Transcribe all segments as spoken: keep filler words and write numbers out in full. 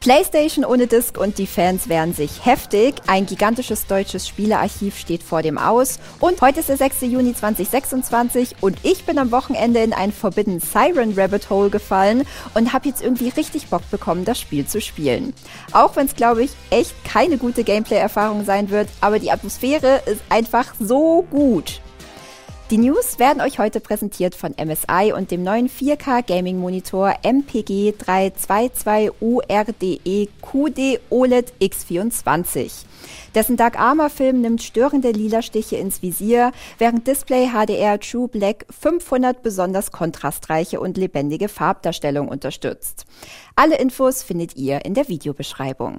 PlayStation ohne Disc und die Fans wehren sich heftig. Ein gigantisches deutsches Spielearchiv steht vor dem Aus. Und heute ist der sechster Juni zweitausendsechsundzwanzig und ich bin am Wochenende in ein Forbidden Siren Rabbit Hole gefallen und habe jetzt irgendwie richtig Bock bekommen, das Spiel zu spielen. Auch wenn es, glaube ich, echt keine gute Gameplay-Erfahrung sein wird, aber die Atmosphäre ist einfach so gut. Die News werden euch heute präsentiert von M S I und dem neuen vier K Gaming Monitor M P G drei zwei zwei U R D E Q D O L E D X vierundzwanzig. Dessen Dark Armor Film nimmt störende Lilastiche ins Visier, während Display H D R True Black fünfhundert besonders kontrastreiche und lebendige Farbdarstellung unterstützt. Alle Infos findet ihr in der Videobeschreibung.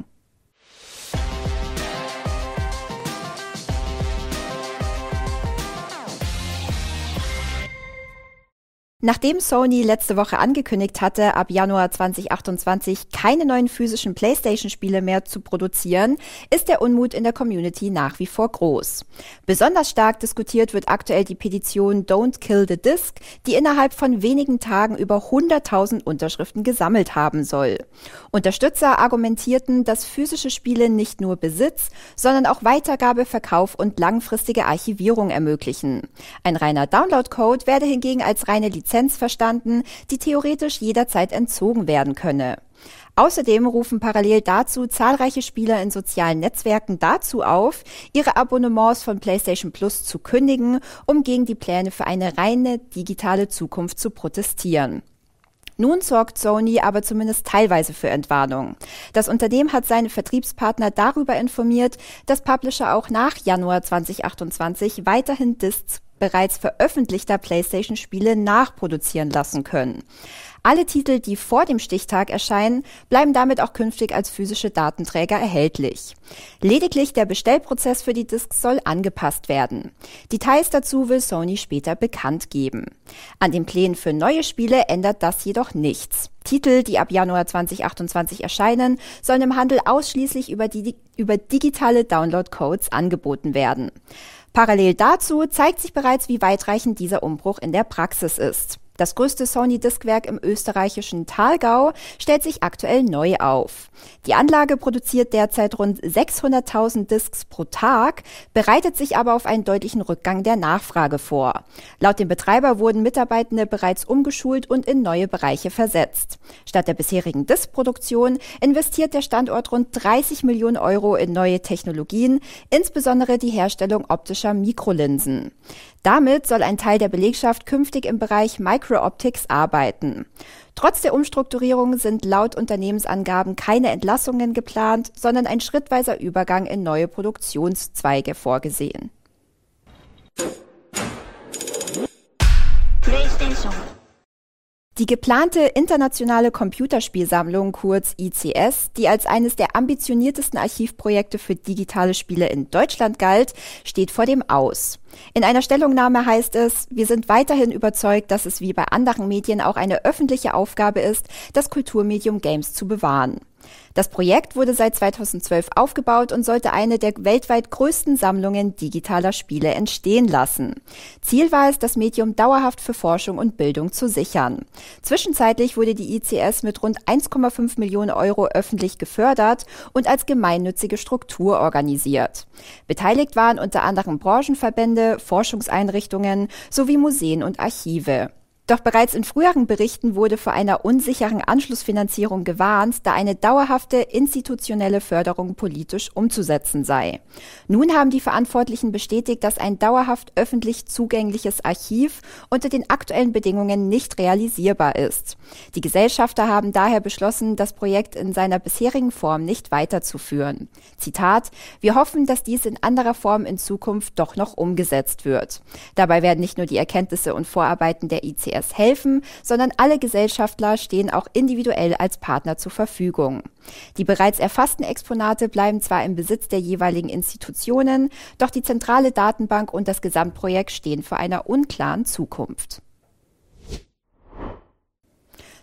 Nachdem Sony letzte Woche angekündigt hatte, ab Januar zweitausendachtundzwanzig keine neuen physischen PlayStation-Spiele mehr zu produzieren, ist der Unmut in der Community nach wie vor groß. Besonders stark diskutiert wird aktuell die Petition Don't Kill the Disc, die innerhalb von wenigen Tagen über hunderttausend Unterschriften gesammelt haben soll. Unterstützer argumentierten, dass physische Spiele nicht nur Besitz, sondern auch Weitergabe, Verkauf und langfristige Archivierung ermöglichen. Ein reiner Download-Code werde hingegen als reine Lizenz verstanden, die theoretisch jederzeit entzogen werden könne. Außerdem rufen parallel dazu zahlreiche Spieler in sozialen Netzwerken dazu auf, ihre Abonnements von PlayStation Plus zu kündigen, um gegen die Pläne für eine reine digitale Zukunft zu protestieren. Nun sorgt Sony aber zumindest teilweise für Entwarnung. Das Unternehmen hat seine Vertriebspartner darüber informiert, dass Publisher auch nach Januar zweitausendachtundzwanzig weiterhin Discs bereits veröffentlichter PlayStation-Spiele nachproduzieren lassen können. Alle Titel, die vor dem Stichtag erscheinen, bleiben damit auch künftig als physische Datenträger erhältlich. Lediglich der Bestellprozess für die Discs soll angepasst werden. Details dazu will Sony später bekannt geben. An den Plänen für neue Spiele ändert das jedoch nichts. Titel, die ab Januar zweitausendachtundzwanzig erscheinen, sollen im Handel ausschließlich über, die, über digitale Download-Codes angeboten werden. Parallel dazu zeigt sich bereits, wie weitreichend dieser Umbruch in der Praxis ist. Das größte Sony-Diskwerk im österreichischen Thalgau stellt sich aktuell neu auf. Die Anlage produziert derzeit rund sechshunderttausend Discs pro Tag, bereitet sich aber auf einen deutlichen Rückgang der Nachfrage vor. Laut dem Betreiber wurden Mitarbeitende bereits umgeschult und in neue Bereiche versetzt. Statt der bisherigen Diskproduktion investiert der Standort rund dreißig Millionen Euro in neue Technologien, insbesondere die Herstellung optischer Mikrolinsen. Damit soll ein Teil der Belegschaft künftig im Bereich Micro-Optics arbeiten. Trotz der Umstrukturierung sind laut Unternehmensangaben keine Entlassungen geplant, sondern ein schrittweiser Übergang in neue Produktionszweige vorgesehen. PlayStation. Die geplante internationale Computerspielsammlung, kurz I C S, die als eines der ambitioniertesten Archivprojekte für digitale Spiele in Deutschland galt, steht vor dem Aus. In einer Stellungnahme heißt es, wir sind weiterhin überzeugt, dass es wie bei anderen Medien auch eine öffentliche Aufgabe ist, das Kulturmedium Games zu bewahren. Das Projekt wurde seit zweitausendzwölf aufgebaut und sollte eine der weltweit größten Sammlungen digitaler Spiele entstehen lassen. Ziel war es, das Medium dauerhaft für Forschung und Bildung zu sichern. Zwischenzeitlich wurde die I C S mit rund eins Komma fünf Millionen Euro öffentlich gefördert und als gemeinnützige Struktur organisiert. Beteiligt waren unter anderem Branchenverbände, Forschungseinrichtungen sowie Museen und Archive. Doch bereits in früheren Berichten wurde vor einer unsicheren Anschlussfinanzierung gewarnt, da eine dauerhafte institutionelle Förderung politisch umzusetzen sei. Nun haben die Verantwortlichen bestätigt, dass ein dauerhaft öffentlich zugängliches Archiv unter den aktuellen Bedingungen nicht realisierbar ist. Die Gesellschafter haben daher beschlossen, das Projekt in seiner bisherigen Form nicht weiterzuführen. Zitat: Wir hoffen, dass dies in anderer Form in Zukunft doch noch umgesetzt wird. Dabei werden nicht nur die Erkenntnisse und Vorarbeiten der I C S helfen, sondern alle Gesellschaftler stehen auch individuell als Partner zur Verfügung. Die bereits erfassten Exponate bleiben zwar im Besitz der jeweiligen Institutionen, doch die zentrale Datenbank und das Gesamtprojekt stehen vor einer unklaren Zukunft.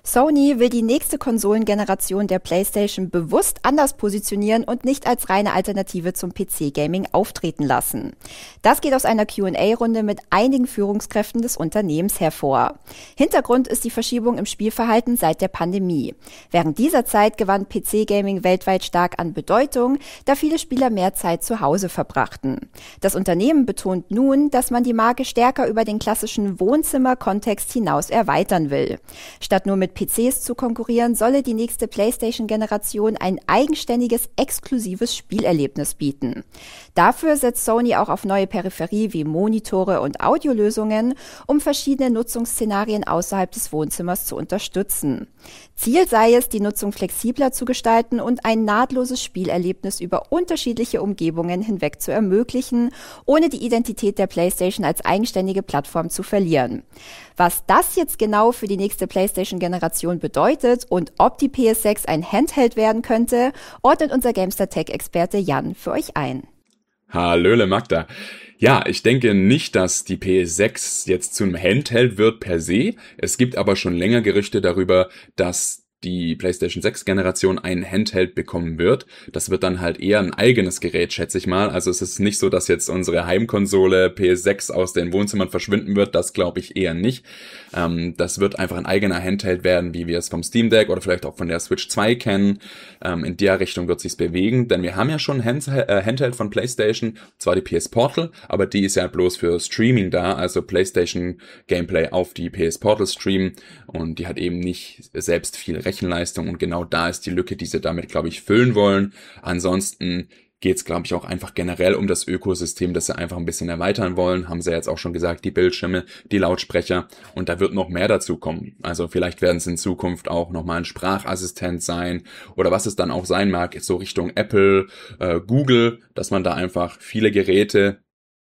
Sony will die nächste Konsolengeneration der PlayStation bewusst anders positionieren und nicht als reine Alternative zum P C-Gaming auftreten lassen. Das geht aus einer Q and A-Runde mit einigen Führungskräften des Unternehmens hervor. Hintergrund ist die Verschiebung im Spielverhalten seit der Pandemie. Während dieser Zeit gewann P C-Gaming weltweit stark an Bedeutung, da viele Spieler mehr Zeit zu Hause verbrachten. Das Unternehmen betont nun, dass man die Marke stärker über den klassischen Wohnzimmer-Kontext hinaus erweitern will. Statt nur mit P Cs zu konkurrieren, solle die nächste PlayStation-Generation ein eigenständiges, exklusives Spielerlebnis bieten. Dafür setzt Sony auch auf neue Peripherie wie Monitore und Audiolösungen, um verschiedene Nutzungsszenarien außerhalb des Wohnzimmers zu unterstützen. Ziel sei es, die Nutzung flexibler zu gestalten und ein nahtloses Spielerlebnis über unterschiedliche Umgebungen hinweg zu ermöglichen, ohne die Identität der PlayStation als eigenständige Plattform zu verlieren. Was das jetzt genau für die nächste PlayStation-Generation bedeutet und ob die P S sechs ein Handheld werden könnte, ordnet unser GameStar-Tech-Experte Jan für euch ein. Hallöle Magda. Ja, ich denke nicht, dass die P S sechs jetzt zu einem Handheld wird per se. Es gibt aber schon länger Gerüchte darüber, dass die PlayStation sechs Generation ein Handheld bekommen wird. Das wird dann halt eher ein eigenes Gerät, schätze ich mal. Also es ist nicht so, dass jetzt unsere Heimkonsole P S sechs aus den Wohnzimmern verschwinden wird. Das glaube ich eher nicht. Ähm, das wird einfach ein eigener Handheld werden, wie wir es vom Steam Deck oder vielleicht auch von der Switch zwei kennen. Ähm, in der Richtung wird sich's bewegen, denn wir haben ja schon ein Hand- äh, Handheld von PlayStation, zwar die P S Portal, aber die ist ja bloß für Streaming da, also PlayStation Gameplay auf die P S Portal streamen und die hat eben nicht selbst viel Rechenleistung. Rechenleistung und genau da ist die Lücke, die sie damit, glaube ich, füllen wollen. Ansonsten geht es, glaube ich, auch einfach generell um das Ökosystem, das sie einfach ein bisschen erweitern wollen. Haben sie jetzt auch schon gesagt, die Bildschirme, die Lautsprecher und da wird noch mehr dazu kommen. Also vielleicht werden es in Zukunft auch nochmal ein Sprachassistent sein oder was es dann auch sein mag, so Richtung Apple, äh, Google, dass man da einfach viele Geräte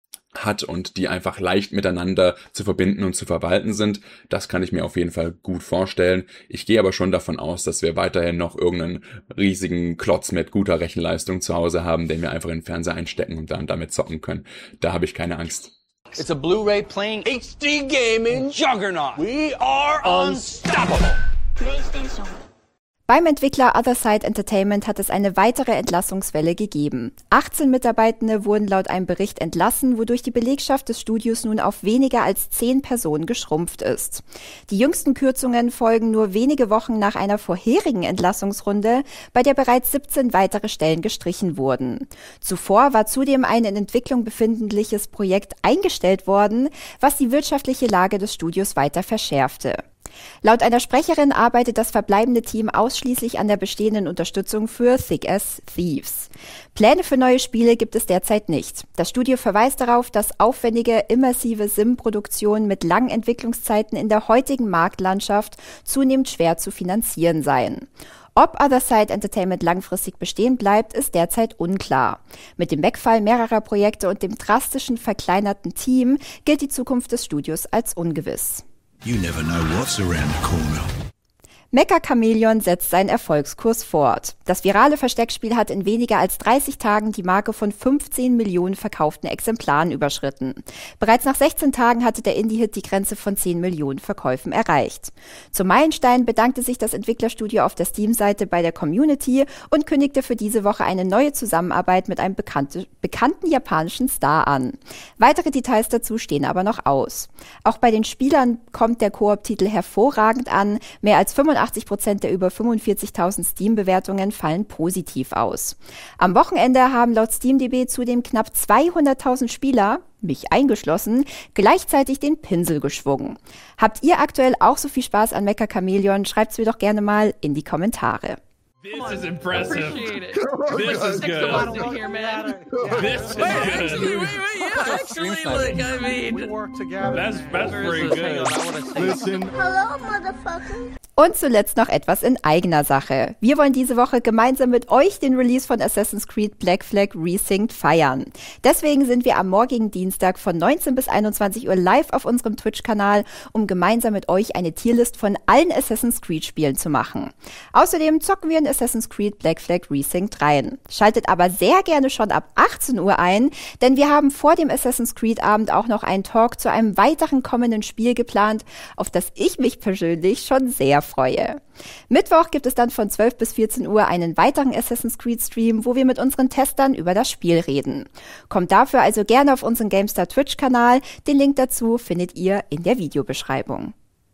hat und die einfach leicht miteinander zu verbinden und zu verwalten sind. Das kann ich mir auf jeden Fall gut vorstellen. Ich gehe aber schon davon aus, dass wir weiterhin noch irgendeinen riesigen Klotz mit guter Rechenleistung zu Hause haben, den wir einfach in den Fernseher einstecken und dann damit zocken können. Da habe ich keine Angst. It's a Blu-ray playing H D gaming juggernaut. We are unstoppable. PlayStation. Beim Entwickler Otherside Entertainment hat es eine weitere Entlassungswelle gegeben. achtzehn Mitarbeitende wurden laut einem Bericht entlassen, wodurch die Belegschaft des Studios nun auf weniger als zehn Personen geschrumpft ist. Die jüngsten Kürzungen folgen nur wenige Wochen nach einer vorherigen Entlassungsrunde, bei der bereits siebzehn weitere Stellen gestrichen wurden. Zuvor war zudem ein in Entwicklung befindliches Projekt eingestellt worden, was die wirtschaftliche Lage des Studios weiter verschärfte. Laut einer Sprecherin arbeitet das verbleibende Team ausschließlich an der bestehenden Unterstützung für Thick as Thieves. Pläne für neue Spiele gibt es derzeit nicht. Das Studio verweist darauf, dass aufwendige, immersive Sim-Produktionen mit langen Entwicklungszeiten in der heutigen Marktlandschaft zunehmend schwer zu finanzieren seien. Ob Otherside Entertainment langfristig bestehen bleibt, ist derzeit unklar. Mit dem Wegfall mehrerer Projekte und dem drastischen verkleinerten Team gilt die Zukunft des Studios als ungewiss. You never know what's around the corner. Mecha Chameleon setzt seinen Erfolgskurs fort. Das virale Versteckspiel hat in weniger als dreißig Tagen die Marke von fünfzehn Millionen verkauften Exemplaren überschritten. Bereits nach sechzehn Tagen hatte der Indie-Hit die Grenze von zehn Millionen Verkäufen erreicht. Zum Meilenstein bedankte sich das Entwicklerstudio auf der Steam-Seite bei der Community und kündigte für diese Woche eine neue Zusammenarbeit mit einem bekannte, bekannten japanischen Star an. Weitere Details dazu stehen aber noch aus. Auch bei den Spielern kommt der Koop-Titel hervorragend an. Mehr als fünfundachtzig Prozent der über fünfundvierzigtausend Steam-Bewertungen fallen positiv aus. Am Wochenende haben laut SteamDB zudem knapp zweihunderttausend Spieler, mich eingeschlossen, gleichzeitig den Pinsel geschwungen. Habt ihr aktuell auch so viel Spaß an Mecha Chameleon? Schreibt's mir doch gerne mal in die Kommentare. This is impressive. Appreciate it. This is good. Here, man. This is Wait, good. actually, wait, wait, yeah, actually, like, I mean, We work together. That's that's pretty hang on, good. I wanna say Listen. Hello, motherfucker. Und zuletzt noch etwas in eigener Sache. Wir wollen diese Woche gemeinsam mit euch den Release von Assassin's Creed Black Flag Resynced feiern. Deswegen sind wir am morgigen Dienstag von neunzehn bis einundzwanzig Uhr live auf unserem Twitch-Kanal, um gemeinsam mit euch eine Tierlist von allen Assassin's Creed Spielen zu machen. Außerdem zocken wir in Assassin's Creed Black Flag Resynced rein. Schaltet aber sehr gerne schon ab achtzehn Uhr ein, denn wir haben vor dem Assassin's Creed Abend auch noch einen Talk zu einem weiteren kommenden Spiel geplant, auf das ich mich persönlich schon sehr freue. Mittwoch gibt es dann von zwölf bis vierzehn Uhr einen weiteren Assassin's Creed Stream, wo wir mit unseren Testern über das Spiel reden. Kommt dafür also gerne auf unseren GameStar Twitch-Kanal. Den Link dazu findet ihr in der Videobeschreibung.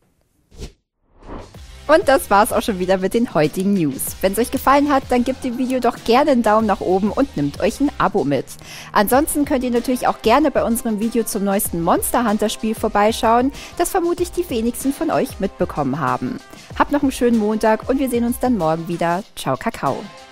Und das war's auch schon wieder mit den heutigen News. Wenn es euch gefallen hat, dann gebt dem Video doch gerne einen Daumen nach oben und nimmt euch ein Abo mit. Ansonsten könnt ihr natürlich auch gerne bei unserem Video zum neuesten Monster Hunter Spiel vorbeischauen, das vermutlich die wenigsten von euch mitbekommen haben. Habt noch einen schönen Montag und wir sehen uns dann morgen wieder. Ciao, Kakao.